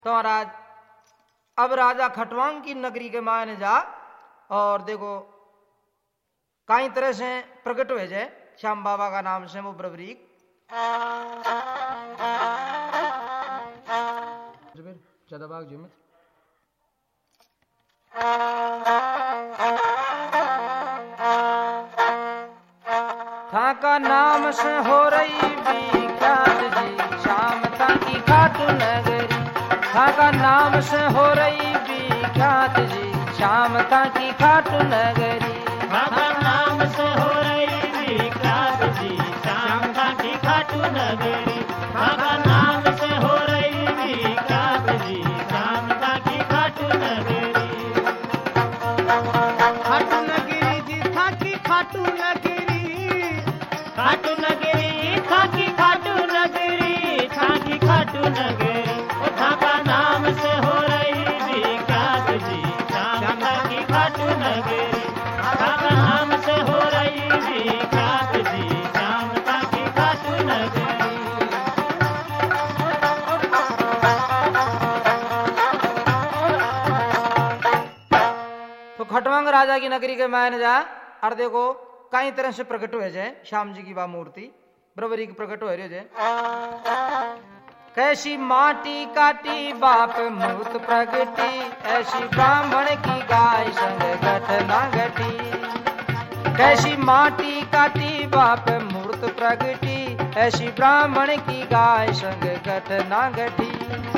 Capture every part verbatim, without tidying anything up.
तो महाराज अब राजा खटवांग की नगरी के मायने जा और देखो कई तरह से प्रकट हुए जाए श्याम बाबा का नाम से वो ब्रवरीक ज्यादा भाग जो मत था का नाम से हो रही विख्यात जी श्याम था की खाटू नगरी था का नाम से हो रही विख्यात जी श्याम था की खाटू नगरी था का नाम से हो रही विख्यात जी श्याम था की खाटू नगरी था का नाम से हो रही विख्यात जी श्याम था की खाटू नगरी खाटू नगरी जी था की खाटू नगरी खाटू नगरी था की खाटू नगरी था की खाटू नगरी था का नाम से हो रही विख्यात जी श्याम था की खाटू नगरी था का नाम से हो रही विख्यात जी श्याम था की खाटू नगरी तो खटवांग राजा की नगरी के मायने जा और देखो कई तरह से प्रकट हुए जाए श्याम जी की बा मूर्ति ब्रवरी की प्रकट हो रही जाए कैसी माटी काटी बाप मूर्त प्रगति ऐसी ब्राह्मण की गाय संग घटना घटी कैसी माटी काटी बाप मूर्त प्रगति ऐसी ब्राह्मण की गाय संग घटना घटी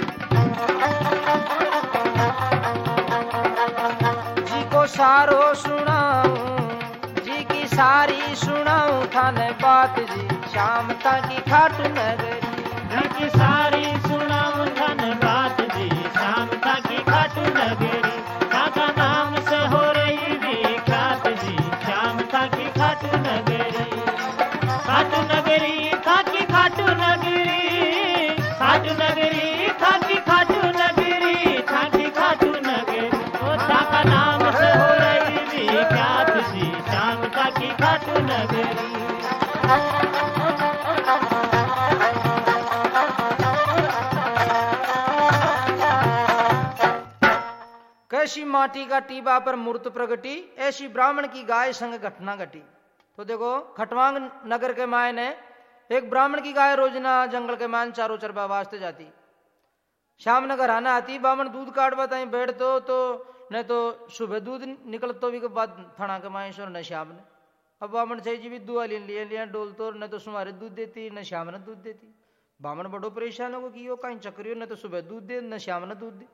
जी को सारो सुनाऊं जी की सारी सुनाऊं थाने बात जी श्याम था की खाटू नगरी की सारी सुनाऊं धन बात जी श्याम था की खाटू नगरी था का नाम से हो रही विख्यात जी श्याम था की खाटू नगरी खाटू नगरी था की खाटू नगरी खाटू नगरी था की खाटू नगरी था की खाटू नगरी ओ था का नाम से हो रही विख्यात जी श्याम था की खाटू नगरी कैसी माटी का टीबा पर मूर्त प्रगति ऐसी ब्राह्मण की गाय संग घटना घटी। तो देखो खटवांग नगर के मायने एक ब्राह्मण की गाय रोजना जंगल के मान चारों चरबा वास्ते जाती शाम न घर आना आती बामन दूध काट बताई बैठ तो तो न तो सुबह दूध निकल तो भी के बाद थना के माए न श्याम ने अब बामन चाहिए जी भी दुआ ले लिया लिया डोल तो न तो सुमारे दूध देती न श्याम ने दूध देती बामन बड़ो परेशान हो कि कहीं चक्रियो न तो सुबह दूध दे न श्याम ने दूध दे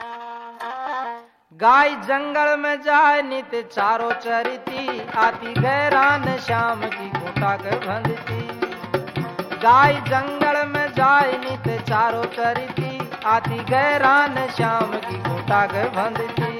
गाय जंगल में जाए नित चारों चरती आती गैरान श्याम की खूंटा के बंधती गाय जंगल में जाए नित चारों चरती आती गैरान श्याम की खूंटा के बंधती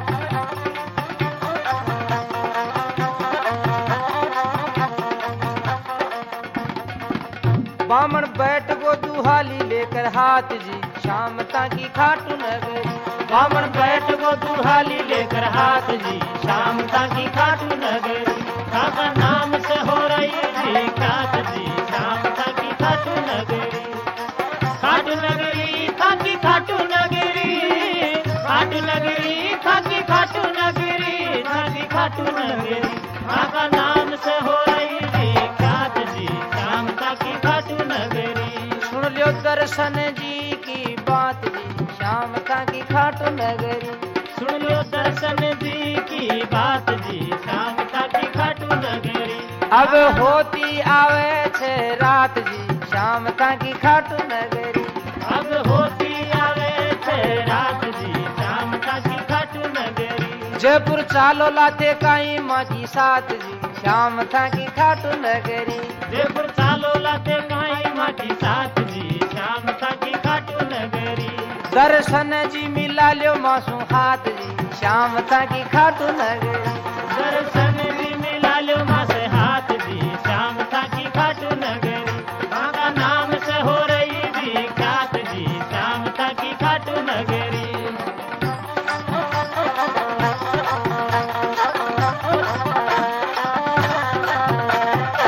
बामन बैठ गो दुहाली लेकर हाथ जी श्याम ता की खाटू नगरी बामन बैठ गो दुहाली लेकर हाथ जी श्याम था की खाटू नगरी था का नाम से हो रही विख्यात जी श्याम था की खाटू नगरी खाटू नगरी था की खाटू नगरी खाटू नगरी था की खाटू नगरी था की खाटू नगरी था का नाम से हो रही विख्यात जी श्याम था की खाटू नगरी सुन लियो दर्शन जी की बात जी श्याम था की खाटू नगरी सुन लो दर्शन जी की बात जी श्याम था की खाटू नगरी अब होती आवे छे रात जी श्याम था की खाटू नगरी अब होती आवे छे रात जी श्याम था की खाटू नगरी जयपुर चालो लाते काई माँ की साथ जी श्याम था की खाटू नगरी जयपुर चालो लाते काई माँ की साथ जी श्याम था की खाटू नगरी दर्शन जी मिला लियो मासू हाथ जी श्याम था की खाटू नगरी दर्शन जी मिला लो माँ से हाथ जी श्याम था की खाटू नगरी का नाम से हो रही विख्यात जी श्याम था की खाटू नगरी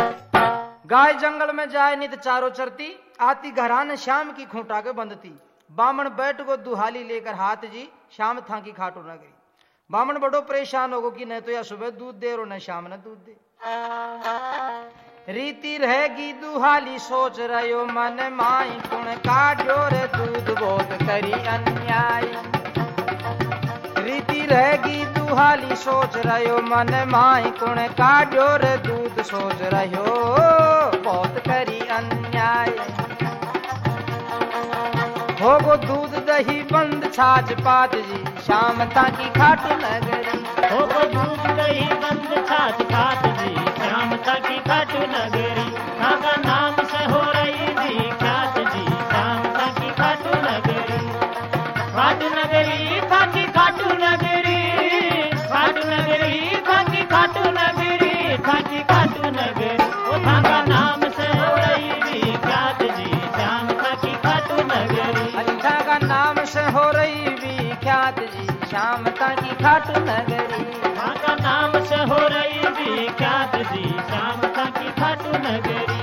गाय जंगल में जाए नित चारों चरती आती घरान श्याम की खूंटा के बंधती बामन बैठ गो दुहाली लेकर हाथ जी शाम था की खाटू नगरी। बामन बड़ो परेशान होगो कि न तो या सुबह दूध दे और न शाम न दूध दे। रीति रहेगी दुहाली सोच रहो मन माई कुण काढ़ो रे दूध बहुत करी अन्याय। रीति रहेगी दुहाली सोच रहो मन माई कुण काढ़ो रे दूध सोच रहो बहुत करी अन्याय। होगो दूध दही बंद छाछ पात जी शाम ताकी खाटू नगरी। होगो दूध दही बंद छाछ पात जी शाम ताकी खाटू नगरी। काका नाम से हो रही जी ख्यात जी शाम ताकी खाटू नगरी। खाटू नगरी ताकी खाटू नगरी। खाटू नगरी ताकी खाटू नगरी। ताकी खाटू नगरी ओ काका नाम से हो रही जी ख्यात जी शाम ताकी खाटू नगरी। अच्छा का नाम से हो रही विख्यात जी शाम ताकी खाटू नगरी। काका नाम से हो रही विख्यात जी शाम ताकी खाटू नगरी।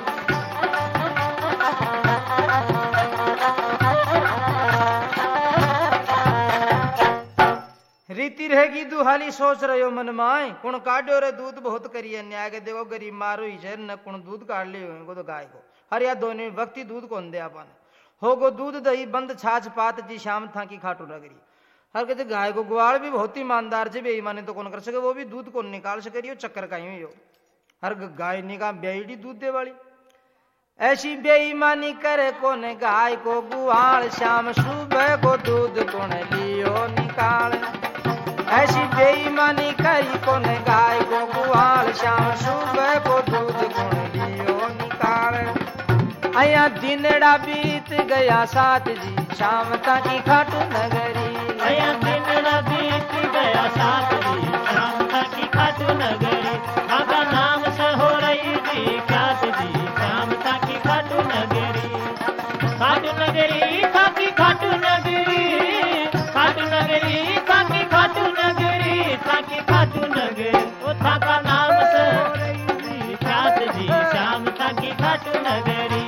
रीति रहेगी दुहाली सोच रहे हो मन माए कुण काढ़ो रे दूध बहुत करी अन्याय के। देखो गरीब मारो ही छे न कुण दूध काढ़ लियो को तो गाय को हर या दोनों वक्ति दूध कौन दे अपन। होगो दूध दही बंद छाछ पात जी शाम था की खाटू नगरी। हर कहते गाय को ग्वाल भी बहुत ईमानदार से बेईमानी तो कौन कर सके वो भी दूध कौन निकाल सके रही हो चक्कर का ही हो। हर गाय निकाल बेईडी दूध दे वाली ऐसी बेईमानी करे कौन गाय को गुआल शाम सुबह को दूध कौन लियो निकाल। ऐसी बेईमानी करी कौन गाय को गुआल शाम सुबह को दूध कौन लियो निकाल। अया दिनड़ा बीत गया सात जी शाम ताकी खाटू नगरी। अया दिनड़ा बीत गया सात जी शाम ताकी खाटू नगरी। काका नाम से हो रही जी ख्यात जी शाम ताकी खाटू नगरी। खाटू नगरी ताकी खाटू नगरी। खाटू नगरी ताकी खाटू नगरी। ताकी खाटू नगरी ओ काका नाम से हो रही जी ख्यात जी शाम ताकी खाटू नगरी।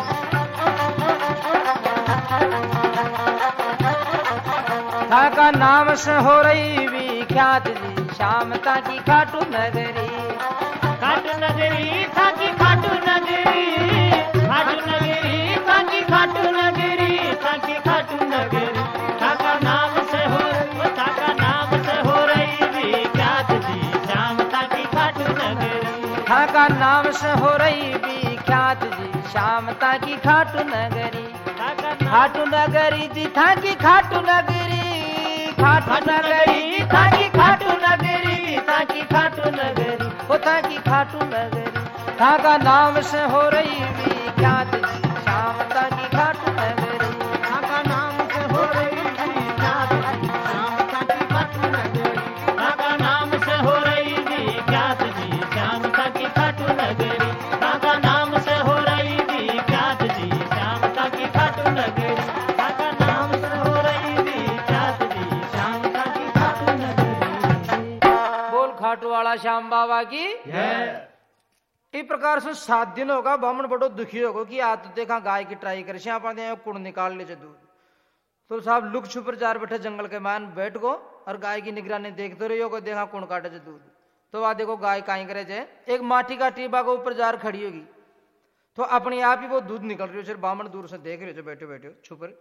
का नाम से हो रही विख्यात जी शाम ताकी खाटू नगरी। खाटू नगरी ताकी खाटू नगरी। खाटू नगरी ताकी खाटू नगरी। ताकी खाटू नगरी काका नाम से हो काका नाम से हो रही विख्यात जी शाम ताकी खाटू नगरी। का नाम से हो रही विख्यात जी शाम ताकी खाटू नगरी। खाटू नगरी जी था की खाटू नगरी। खाटू नगरी ताकी खाटू नगरी। ताकी खाटू नगरी हो ताकी खाटू नगरी। था का नाम से हो रही विख्यात जी शाम ताकी खाटू नगरी। था का नाम से हो रही विख्यात जी शाम ताकी खाटू नगरी। काका नाम से हो रही विख्यात जी शाम ताकी खाटू नगरी। काका नाम से हो रही विख्यात जी शाम ताकी खाटू नगरी। काका नाम से हो रही विख्यात जी शाम ताकी खाटू नगरी। बोल खाटू वाला श्याम बाबा की इस प्रकार से सात दिन होगा बामन बड़ो दुखी होगा कि आज तो देखा गाय की ट्राई कर श्याम कुड़ निकाल ले दूध। तो साहब लुक छुपर जार बैठे जंगल के मान बैठ गो और गाय की निगरानी देखते रहियो को देखा कुण काटे जे दूध। तो वहां देखो गाय काई करे जे एक माटी का टीबा के ऊपर जार खड़ी होगी तो अपने आप ही वो दूध निकल रही हो। सिर्फ बामन दूर से देख रहे हो बैठे बैठे छुपर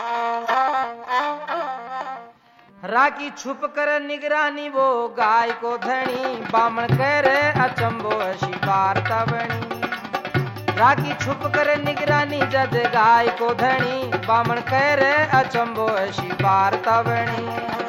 राखी छुप कर निगरानी वो गाय को धनी। बामन कह रहे अचंबो ऐसी वार्ता बनी। राखी छुप कर निगरानी जद गाय को धनी। बामन कह रहे अचंबो ऐसी वार्ता बनी।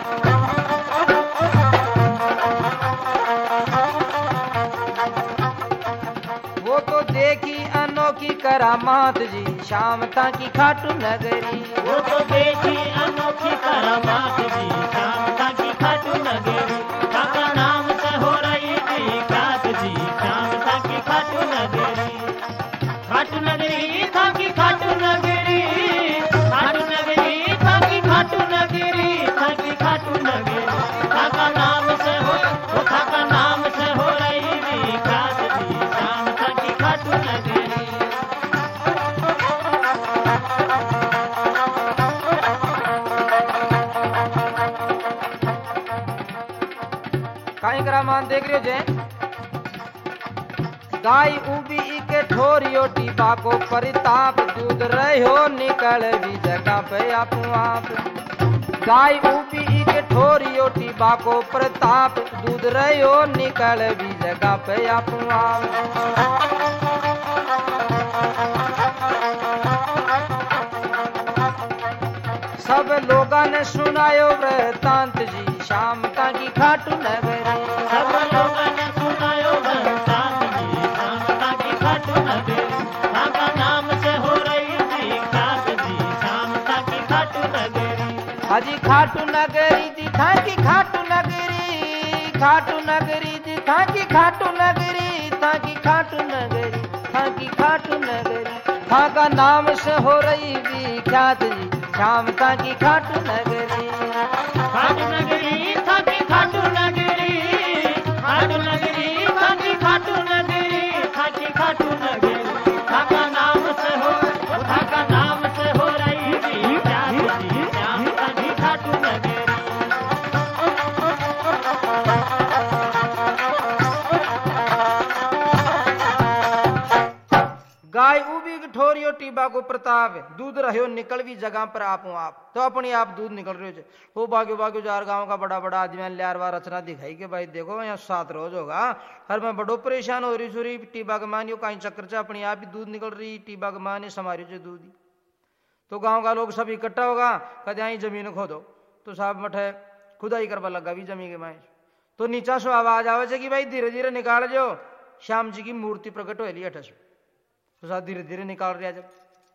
वो तो देखी अनोखी करामात जी शाम ताकी खाटू नगरी। वो तो देखी अनोखी करामात जी शाम ताकी खाटू नगरी। काका नाम से हो रही विख्यात जी शाम ताकी खाटू नगरी। खाटू नगरी ताकी खाटू नगरी। खाटू नगरी ताकी खाटू नगरी। ताकी खाटू नगरी काका नाम से हो वो काका नाम से हो रही विख्यात जी शाम ताकी खाटू नगरी। करा मान देख रहे हो जे गाय उबी के ठोरियो टीबा को परिताप दूध रहो निकल भी जगह पे आप आप गाय उबी के ठोरियो टीबा को प्रताप दूध रहो निकल भी जगह पे आप आप सब लोगा ने सुनायो वृतांत जी शाम का की खाटू नगरी सब लोगों ने सुनायो वृतांत जी शाम का की खाटू नगरी काका नाम से हो रही थी ख्यात जी शाम का की खाटू नगरी हाजी खाटू नगरी जी था की खाटू नगरी खाटू नगरी जी था की खाटू नगरी था की खाटू नगरी था की खाटू नगरी था का नाम से हो रही भी ख्यात जी शाम का की खाटू नगरी खाटू नगरी था की खाटू नगरी खाटू नगरी था की खाटू नगरी था की खाटू नगरी काका नाम से हो काका नाम से हो रही थी ख्यात जी शाम का की खाटू नगरी गाय उबी ठोरियो टीबा को प्रताप दूध रहो निकल भी जगह पर आप आप तो अपने आप दूध निकल रहे हो वो बागो बागो जार गांव का बड़ा बड़ा आदमी लियार बार रचना दिखाई के भाई देखो यहाँ सात रोज होगा हर मैं बड़ो परेशान हो रही सुरी टीबा के मानियो कहीं चक्कर से अपने आप ही दूध निकल रही टीबा के माने समारियो से दूध तो गाँव का लोग सब इकट्ठा होगा कहते यहाँ जमीन खोदो तो साहब मठे खुदाई करवा लगा भी जमीन के माए तो नीचा सो आवाज आवे कि भाई धीरे धीरे निकाल जो श्याम जी की मूर्ति प्रकट हो लिया अठस तो साहब धीरे धीरे निकाल रहा जब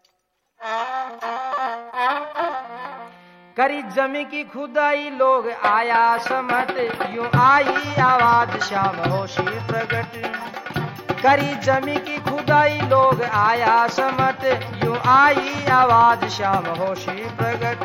करी जमी की खुदाई लोग आया समत यूं आई आवाज श्याम होशी प्रगट करी जमी की खुदाई लोग आया समत यूं आई आवाज श्याम होशी प्रगट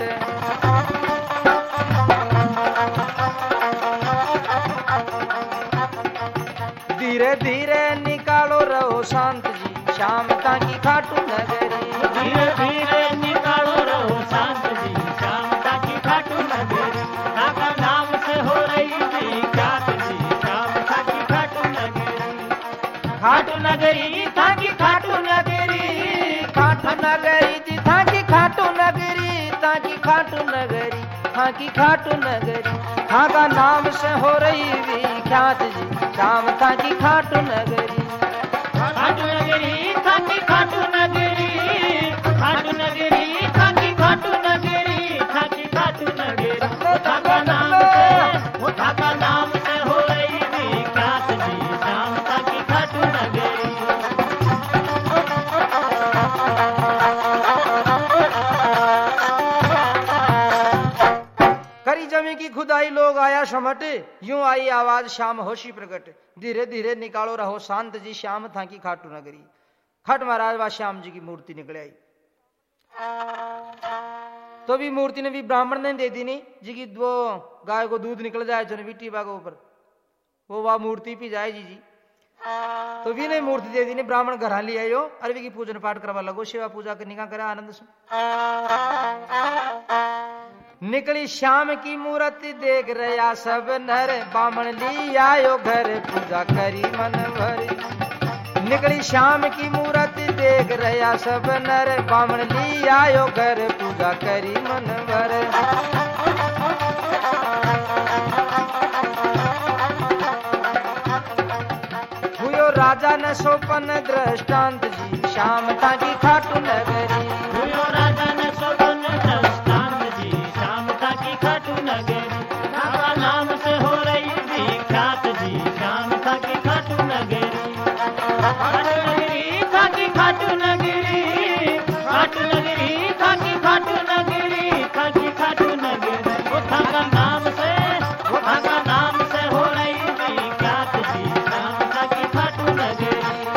धीरे धीरे निकालो रहो शांत जी श्याम का की खाटू नगरी धीरे धीरे निकालो रहो शांत जी श्याम का की खाटू नगरी काका नाम से हो रही थी ख्यात जी श्याम का की खाटू नगरी खाटू नगरी था की खाटू नगरी खाटू नगरी जी था की खाटू नगरी था की खाटू नगरी था की खाटू नगरी था का नाम से हो रही भी ख्यात जी श्याम था की खाटू नगरी खाटू नगरी था की खाटू नगरी खाटू नगरी था की खाटू नगरी था की खाटू नगरी काका नाम से वो काका नाम से हो रही थी ख्यात जी श्याम का की खाटू नगरी करी जमी की खुदाई लोग आया समट यूं आई आवाज श्याम होशी प्रकट धीरे धीरे निकालो रहो शांत जी श्याम था की खाटू नगरी खट महाराज व श्याम जी की मूर्ति निकल आई तो भी मूर्ति ने भी ब्राह्मण ने दे दी नहीं जी की वो गाय को दूध निकल जाए जो टीबा के ऊपर वो वह मूर्ति पी जाए जी जी तो भी नहीं मूर्ति दे दी नहीं ब्राह्मण घर ले आयो अरबी की पूजन पाठ करवा लगो सेवा पूजा करने का करा आनंद से निकली श्याम की मूर्ति देख रहा सब नर बामण ली आयो घर पूजा करी मन भरी निकली श्याम की मूर्ति देख रहा सब नर बामण ली आयो घर पूजा करी मन भर हुयो राजा न सोपन दृष्टांत जी श्याम था की खाटू नगरी हुयो राजा ने सोपन दृष्टांत जी श्याम का की खाटू नगरी काका नाम से हो रही थी ख्यात जी श्याम का की खाटू नगरी खाटू नगरी था की खाटू नगरी खाटू नगरी था की खाटू नगरी था की खाटू नगरी वो काका नाम से वो काका नाम से हो रही थी ख्यात जी श्याम का की खाटू नगरी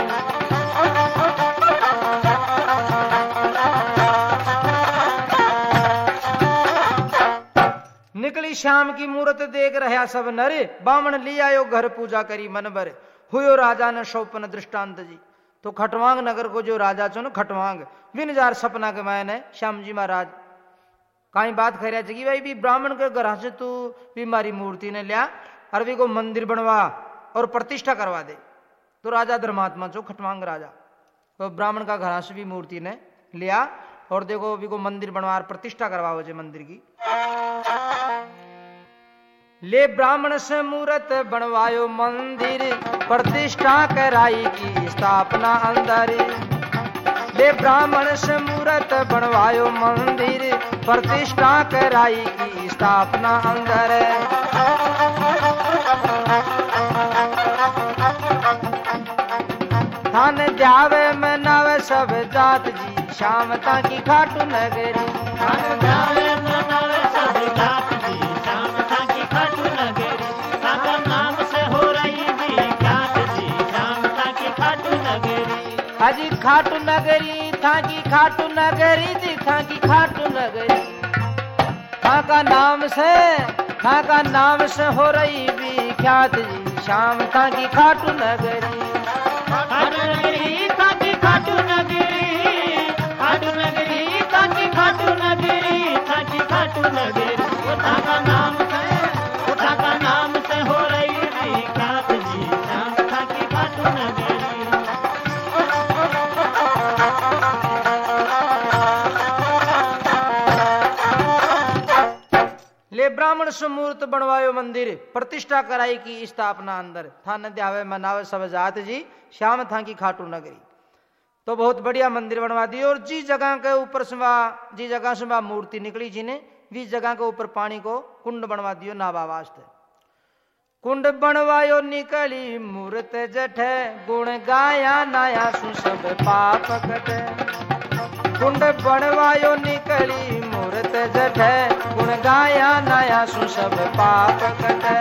निकली श्याम की मूर्त देख रहा सब नर बामण ली आयो घर पूजा करी मन भर हुयो राजा ने सौपन दृष्टांत जी तो खटवांग नगर को जो राजा चो न खटवांग बिन जार सपना के मायने श्याम जी महाराज कहीं बात कह रहा कि भाई भी ब्राह्मण के घर से तू भी मारी मूर्ति ने लिया अरबी को मंदिर बनवा और प्रतिष्ठा करवा दे। तो राजा धर्मात्मा चो खटवांग राजा तो ब्राह्मण का घर से भी मूर्ति ने लिया और देखो अभी को मंदिर बनवा प्रतिष्ठा करवाओ जे मंदिर की। ले ब्राह्मण से मूर्त बनवायो मंदिर प्रतिष्ठा कराई की स्थापना अंदर। ले ब्राह्मण से मूर्त बनवायो मंदिर प्रतिष्ठा कराई की स्थापना अंदर। थान द्यावे में नावे सब जात जी श्यामता की खाटू नगरी। थान द्यावे में नावे सब जात जी श्यामता की खाटू नगरी। ताका नाम से हो रही जी ख्यात जी श्यामता की खाटू नगरी। हाजी खाटू नगरी था की खाटू नगरी जी था की खाटू नगरी। था का नाम से था का नाम से हो रही भी ख्यात जी श्यामता की खाटू नगरी। खाटू नगरी ताकी खाटू नगरी। खाटू नगरी ताकी खाटू नगरी ताकी खाटू नगरी। उठा का नाम से उठा का नाम से हो रही थी ख्यात जी श्यामता की खाटू नगरी। ले ब्राह्मण से मूर्त बनवायो मंदिर प्रतिष्ठा कराई की स्थापना अंदर। थान द्यावे मनावे सब जात जी श्याम था की खाटू नगरी। तो बहुत बढ़िया मंदिर बनवा दी और जी जगह के ऊपर से जी जगह से वह मूर्ति निकली जिन्हें वी जगह के ऊपर पानी को कुंड बनवा दियो नावा वास्ते। कुंड बनवायो निकली मूर्त जठे गुण गाया नाया सु सब पाप कटे। कुंड बनवायो निकली मूर्त जठे गुण गाया नाया सु सब पाप कटे।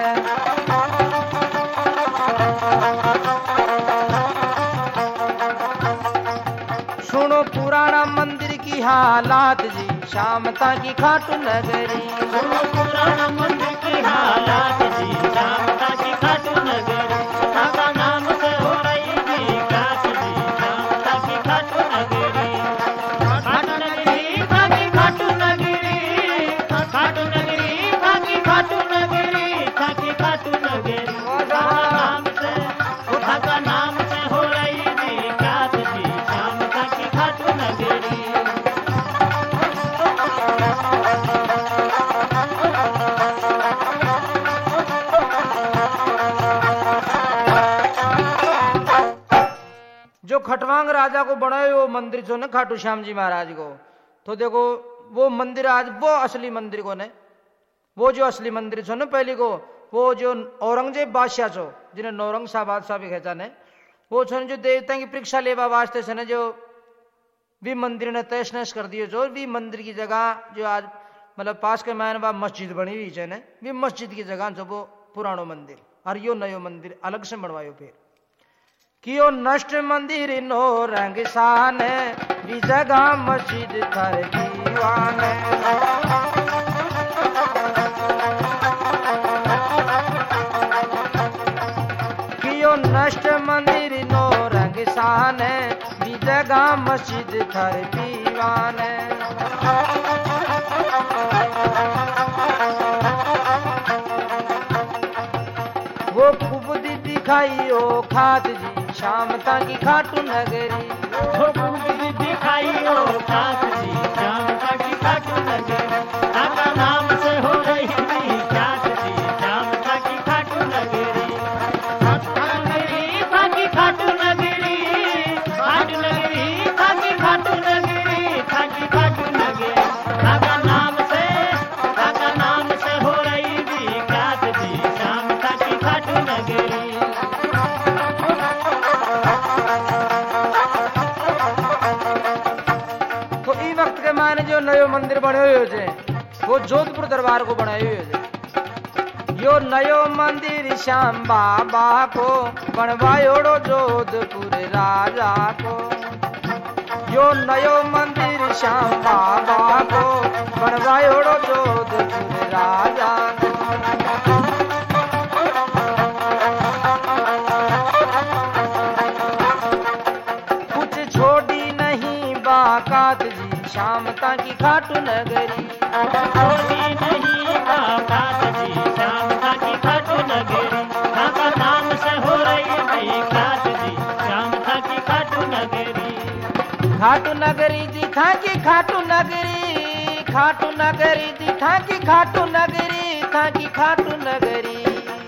सुनो पुराना मंदिर की हालात जी श्यामता की खाटू नगरी। सुनो पुराना मंदिर की हालात जी श्यामता की खाटू नगरी। ताका नाम से हो रही जी ख्यात जी श्यामता की खाटू नगरी। खाटू नगरी ताकी खाटू नगरी। खाटू नगरी ताकी खाटू नगरी ताकी खाटू नगरी। ताका नाम से उठा का नाम से हो रही जी ख्यात जी श्यामता की खाटू नगरी। जो खटवांग राजा को बनाए वो मंदिर जो ना खाटू श्याम जी महाराज को, तो देखो वो मंदिर आज वो असली मंदिर को ने वो जो असली मंदिर छो ना पहली को वो जो औरंगजेब बादशाह छो जिन्हें नौरंग शाह बादशाह भी कहता ने वो छो जो देवता की परीक्षा लेवा वास्ते से जो भी मंदिर ने तहस नहस कर दिए जो भी मंदिर की जगह जो आज मतलब पास के मैन वह मस्जिद बनी हुई है ने भी मस्जिद की जगह जो वो पुरानो मंदिर और यो नयो मंदिर अलग से बनवायो फिर कियो नष्ट मंदिर नो रंग शान भी जगह मस्जिद थर दीवान। कियो नष्ट मंदिर नो रंग शान भी जगह मस्जिद थर दीवान। वो कुबुदी दिखाई ओ खाद जी श्यामता की खाटू नगरी। वो कुबुदी दिखाई ओ खाद जी श्यामता की खाटू नगरी। ताका नाम से हो रही थी ख्यात जी श्यामता की खाटू नगरी। खाटू नगरी ताकी खाटू नगरी। खाटू नगरी ताकी खाटू नगरी ताकी खाटू नगरी। ताका नाम से ताका नाम से हो रही थी ख्यात जी श्यामता की खाटू नगरी। तो ई वक्त के माने जो नयो मंदिर बने हुए थे वो जोधपुर दरबार को बनाए हुए थे। यो नयो मंदिर श्याम बाबा को बनवायोड़ो जोधपुर राजा को। यो नयो मंदिर श्याम बाबा को बनवायोड़ो जोधपुर राजा को। कुछ छोड़ी नहीं बाकात जी श्यामता की खाटू नगरी। छोड़ी नहीं बाकात जी श्यामता की खाटू नगरी। खाटू नगरी जी था की खाटू नगरी, खाटू नगरी जी था की खाटू नगरी, था की खाटू नगरी,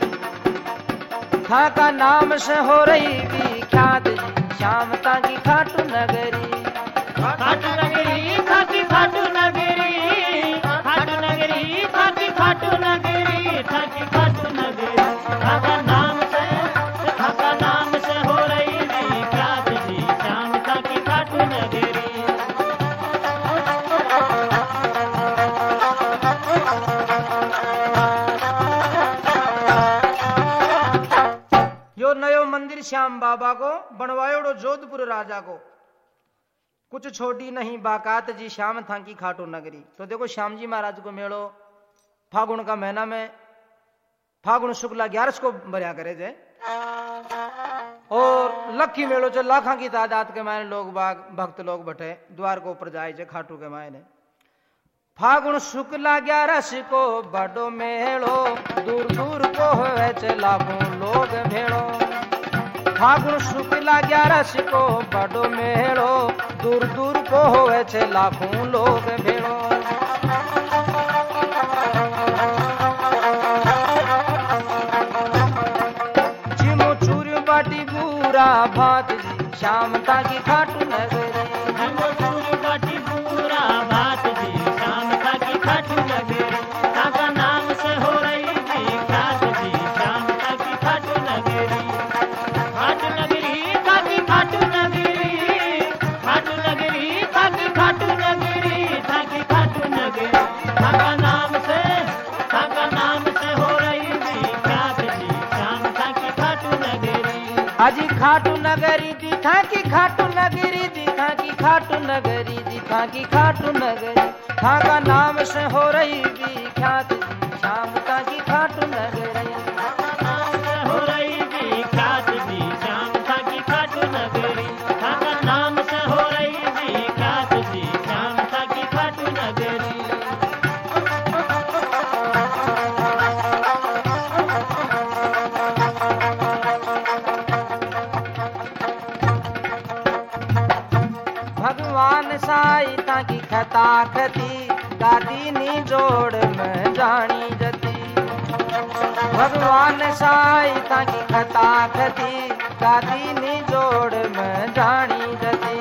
था का नाम से हो रही विख्यात जी श्याम था की खाटू नगरी। खाटू नगरी था की खाटू नगरी, खाटू नगरी था की खाटू नगरी, था की खाटू नगरी, था का नाम से, था का नाम से हो रही विख्यात जी श्याम था की खाटू नगरी। यो नयो मंदिर श्याम बाबा को बनवायोड़ो जोधपुर राजा को, कुछ छोटी नहीं बाकात जी श्याम था की खाटू नगरी। तो देखो श्याम जी महाराज को मेड़ो फागुन का महीना में, फागुन शुक्ला ग्यारस को भरिया करे जे, और लखी मेड़ो जो लाखा की तादाद के मायने लोग बाग भक्त लोग बैठे द्वार को ऊपर जाए जे खाटू के मायने। फागुन शुक्ला ग्यारस को बड़ो मेड़ो, दूर दूर को होवे लाखों लोग भेड़ो। फागुन शुक्ला ग्यारस को बड़ो मेड़ो, दूर दूर को होवे लाखों लोग भेड़ो। जिमो चूर बाटी पूरा भात जी श्याम था की खाटू नगरी, जिमो चूर बाटी पूरा भात जी श्याम था की खाटू नगरी, था का नाम से हो रही विख्यात जी श्याम था की खाटू नगरी। खाटू नगरी था की खाटू नगरी, खाटू नगरी था की खाटू नगरी, था की खाटू नगरी, था का नाम से, था का नाम से हो रही विख्यात जी श्याम था की खाटू नगरी। अजी खाटू नगरी जी था की खाटू नगरी, जी था की खाटू नगरी, जी था की खाटू नगरी, था का नाम से हो रही विख्यात जी श्याम था की खाटू नगरी। हो रही विख्यात जी श्याम था की खाटू नगरी, था का नाम से हो रही विख्यात जी श्याम था की खाटू नगरी। भगवान साई था की खता खती, गादी नी जोड़ में जानी जती। भगवान साई था की खता खती, गादी नी जोड़ में जानी जती।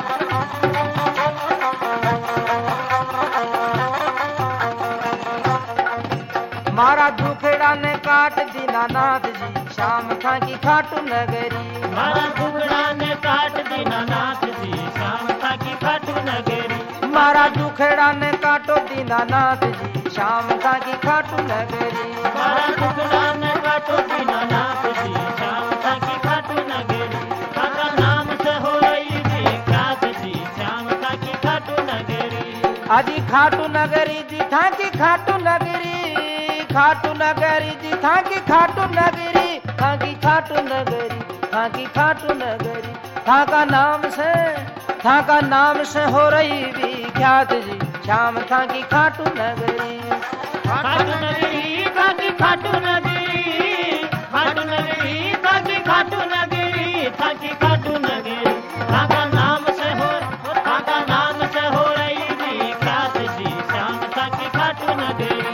मारा दुखड़ा ने काट दीनानाथ जी श्याम था की खाटू नगरी, मारा दुखड़ा ने काट दीनानाथ जी श्याम था की खाटू नगरी, मारा दुखड़ा ने काटो दीनानाथ जी श्याम था की खाटू नगरी। मारा दुखड़ा ने काटो दीनानाथ जी श्याम था की खाटू नगरी, था का नाम से हो रही विख्यात जी श्याम था की खाटू नगरी। अजी खाटू नगरी जी था की खाटू नगरी, खाटू नगरी जी था की खाटू नगरी, था की खाटू नगरी, था की खाटू नगरी, था का नाम से, था का नाम से हो रही विख्यात जी श्याम था की खाटू नगरी। खाटू नगरी था की खाटू नगरी, खाटू नगरी था की खाटू नगरी, था की खाटू नगरी, था का नाम से हो, था का नाम से हो रही विख्यात जी श्याम था की खाटू नगरी।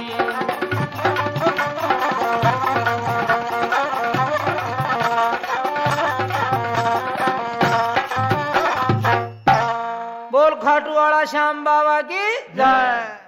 बोल खाटू वाला श्याम बाबा की जय।